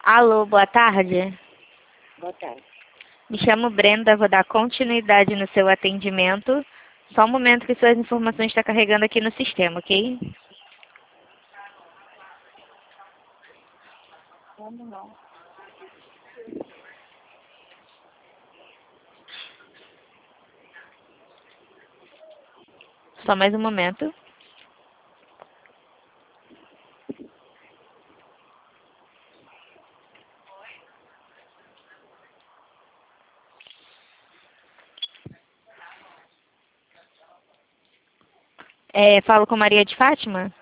Alô, boa tarde. Boa tarde. Me chamo Brenda, vou dar continuidade no seu atendimento. Só um momento que suas informações estão carregando aqui no sistema, ok? Como não? Só mais um momento. Falo com Maria de Fátima?